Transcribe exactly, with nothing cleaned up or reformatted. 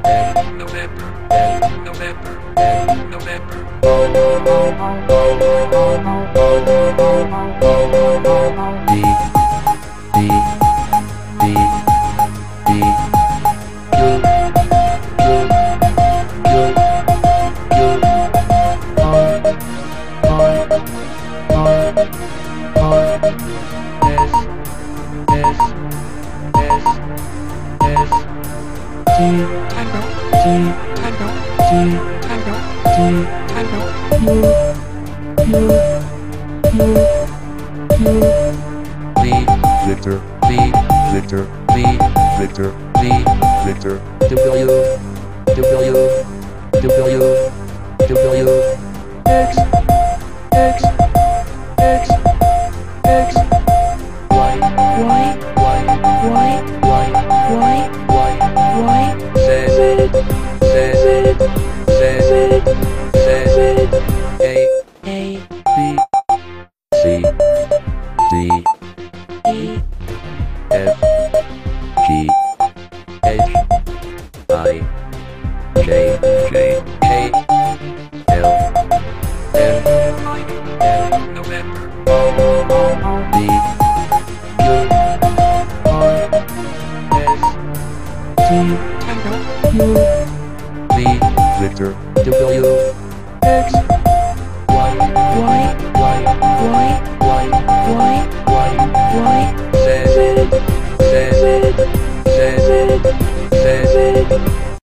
N, November, N, November, N, November. D, D, D, D, Q, Q, Q, Q, R, R, R, R, S, S, S, S, T, Tango, T, Tango, T, Tango, T, Tango, U, U, U, U, V, Victor, V, Victor, V, Victor, V, Victor, W, W, W, W, X, X, X, X, Y, Y, Y, Y, Y, Y, Y, Y, Z, Z, Z, Z, Z, Z, A, A, B, C, D, E, F, G, H, I, J, J, K, L, M, N, November, V, U, R, S, T, Tango, U, V, Victor, W, X, Y, Y, Y, Y, Y, Y, Y, Y,